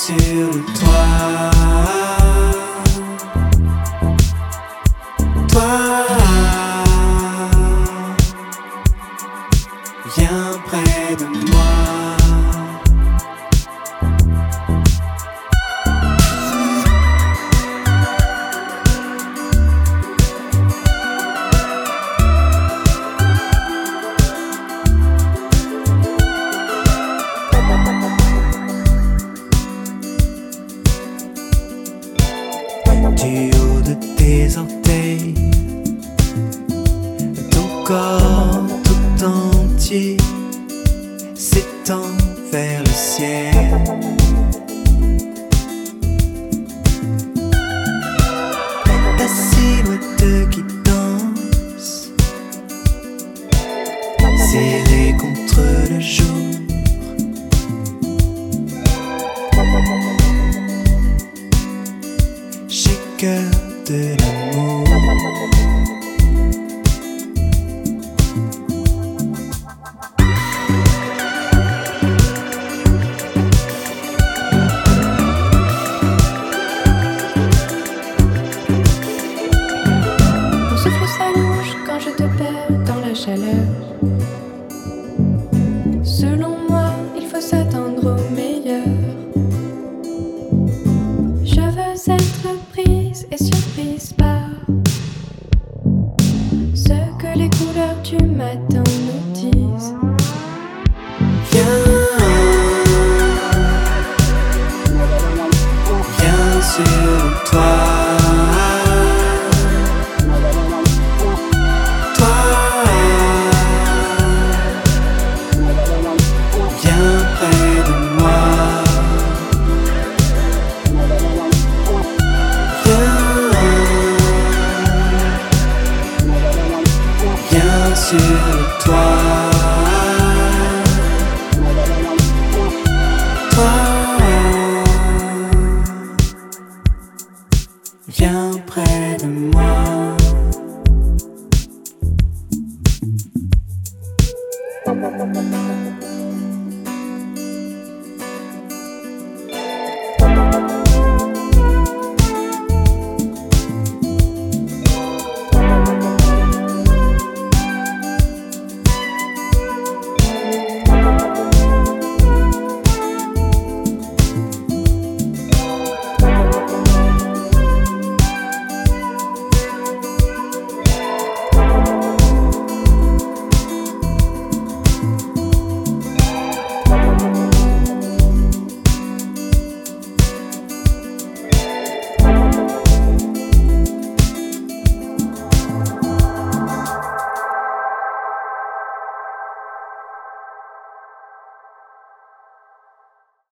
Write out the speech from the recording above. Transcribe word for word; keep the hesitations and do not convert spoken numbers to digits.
sur le toit. Toi, viens près de moi. Du haut de tes orteils, ton corps tout entier s'étend vers le ciel. Ta silhouette qui danse, serrée contre le jour. Shaker de l'amour. Mon souffle s'allonge quand je te perds dans la chaleur. Selon moi, il faut s'attendre au meilleur. Je veux être prise et surprise par ce que les couleurs du matin nous disent. Viens, viens sur toi. Toi, viens près de moi. Viens sur le toit.